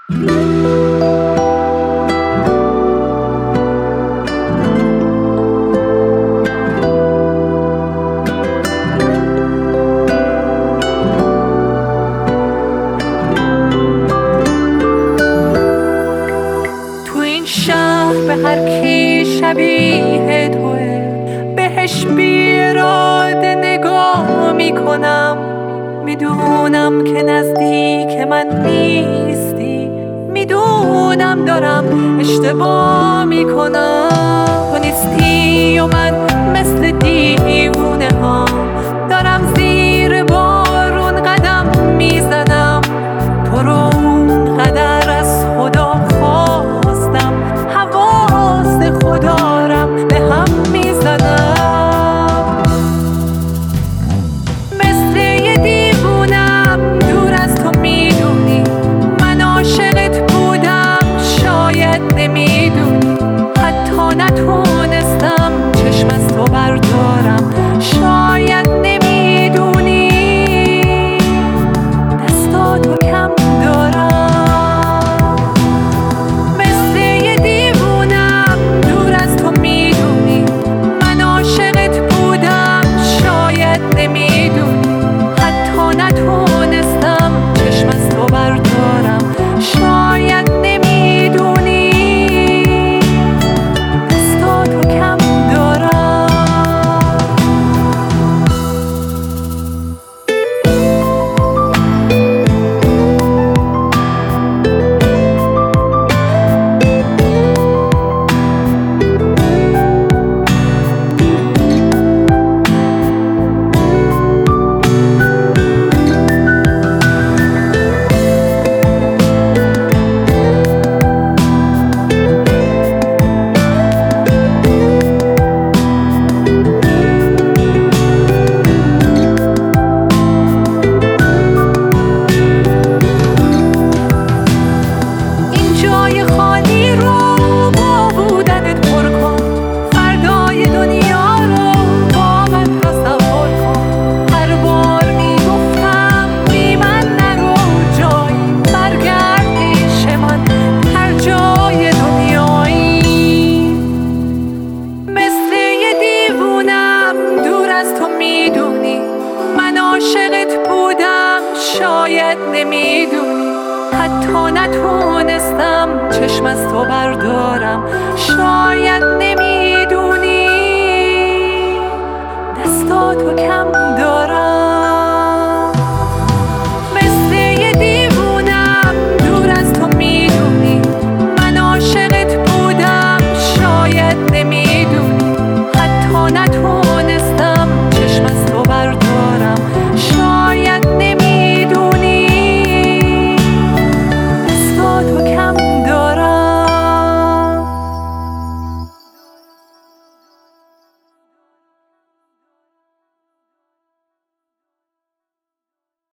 تو این شهر به هر کی شبیه توه بهش بی اراده نگاه میکنم. میدونم که نزدیک من نیستی، میدونم دارم اشتباه میکنم. تو نیستی و من مثل دیوونه ها دارم زیر بارون قدم میزنم. تو رو اونقدر از خدا خواستم، حواس خدارم به هم میزنم. مثل یه دیوونم دور از تو میدونی، من عاشقت بودم شاید نمیدونی. حتی نتونستم چشم از تو بردارم شاید نمیدونی. دستاتو کم دارم. مثل یه دیوونم دور از تو میدونی، من عاشقت بودم شاید نمیدونی. حتی نتونستم چشم از تو بردارم شاید نمیدونی. دستاتو کم دارم. این جای خالی رو با بودنت پر کن. فردای دنیا رو با من تصور کن. هر بار میگفتم بی من نرو جایی، برگرد پیش من هر جای دنیایی. مثل یه دیوونم دور از تو میدونی، من عاشقت بودم شاید نمیدونی. حتی نتونستم چشم از تو بردارم شاید نمیدونی. دستاتو کم دارم.